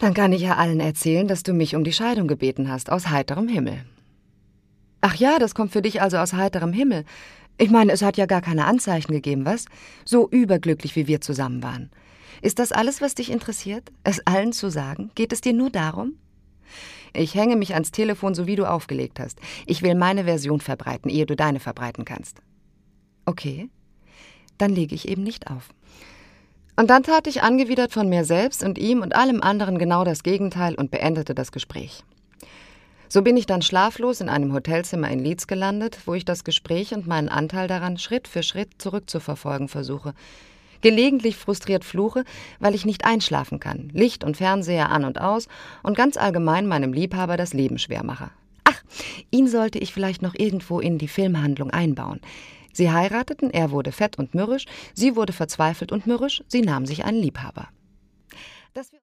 Dann kann ich ja allen erzählen, dass du mich um die Scheidung gebeten hast, aus heiterem Himmel. Ach ja, das kommt für dich also aus heiterem Himmel. Ich meine, es hat ja gar keine Anzeichen gegeben, was? So überglücklich, wie wir zusammen waren. Ist das alles, was dich interessiert? Es allen zu sagen? Geht es dir nur darum? Ich hänge mich ans Telefon, so wie du aufgelegt hast. Ich will meine Version verbreiten, ehe du deine verbreiten kannst. Okay, dann lege ich eben nicht auf. Und dann tat ich angewidert von mir selbst und ihm und allem anderen genau das Gegenteil und beendete das Gespräch. So bin ich dann schlaflos in einem Hotelzimmer in Leeds gelandet, wo ich das Gespräch und meinen Anteil daran Schritt für Schritt zurückzuverfolgen versuche. Gelegentlich frustriert fluche, weil ich nicht einschlafen kann, Licht und Fernseher an und aus und ganz allgemein meinem Liebhaber das Leben schwer mache. Ach, ihn sollte ich vielleicht noch irgendwo in die Filmhandlung einbauen. Sie heirateten, er wurde fett und mürrisch, sie wurde verzweifelt und mürrisch, sie nahm sich einen Liebhaber.